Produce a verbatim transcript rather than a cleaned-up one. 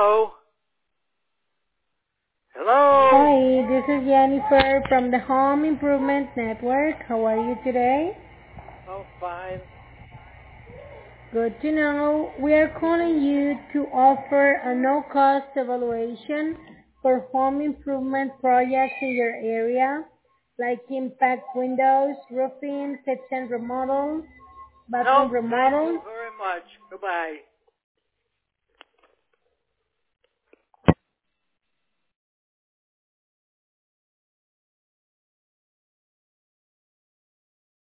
Hello? Hello? Hi, this is Jennifer from the Home Improvement Network. How are you today? Oh, fine. Good to know. We are calling you to offer a no-cost evaluation for home improvement projects in your area, like impact windows, roofing, kitchen remodels, bathroom No, thank you remodels. very much. Goodbye.